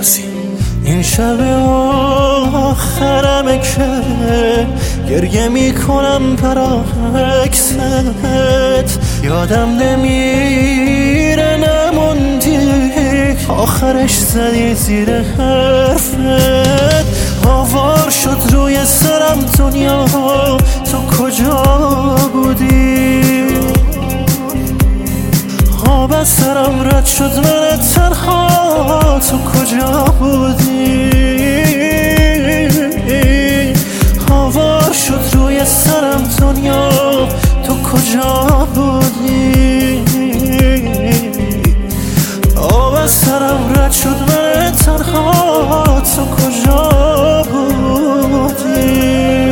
این شب آخرمه که گریه میکنم برا عکست، یادم نمیره نموندی آخرش زدی زیر حرفت. آوار شد روی سرم دنیا، تو کجا بودی؟ آب از سرم رد شد من تنها، تو کجا بودی؟ آوار شد روی سرم دنیا، تو کجا بودی؟ آب از سرم رد شد من تنها، تو کجا بودی؟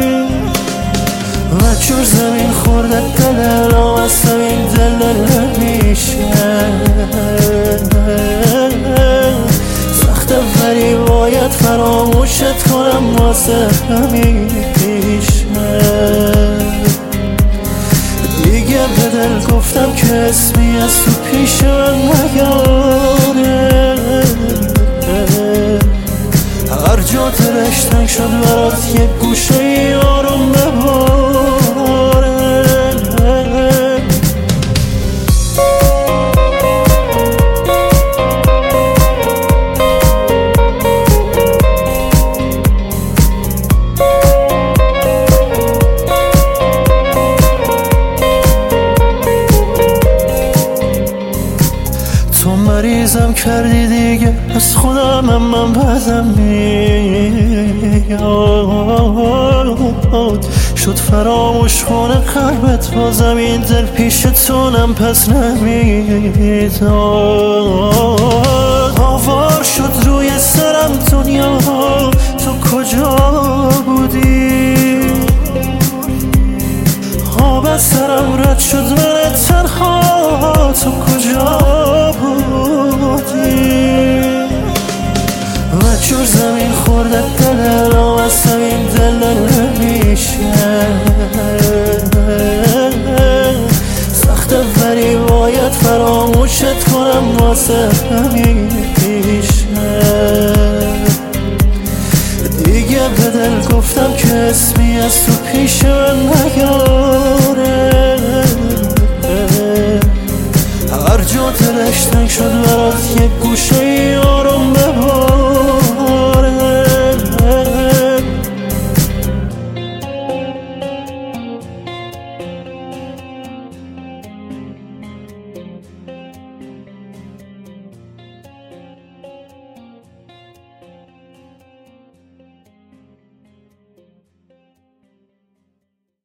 و جور زمین خورده دلم از زمین دل نمیشه، سخته ولی باید فراموشت کنم واسه همیشه. دیگه به دل گفتم که اسمی از تو پیش من نیاره، هر جا دلش تنگ شد برات یک گوشه ای آروم بباره. تو مریضم کردی دیگه از خودم، من بدم میاد، شد فراموش کنه قلبت، بازم این دل پیشتونم پس نمیداد. آوار شد روی سرم دنیا، تو کجا بودی؟ آب از سرم رد شد من تنها، تو کجا بودی؟ و جور زمین خورده دلم از زمین دل نمیشه، سخته ولی باید فراموشت کنم واسه همیشه. دیگه به دل گفتم که اسمی از تو پیش من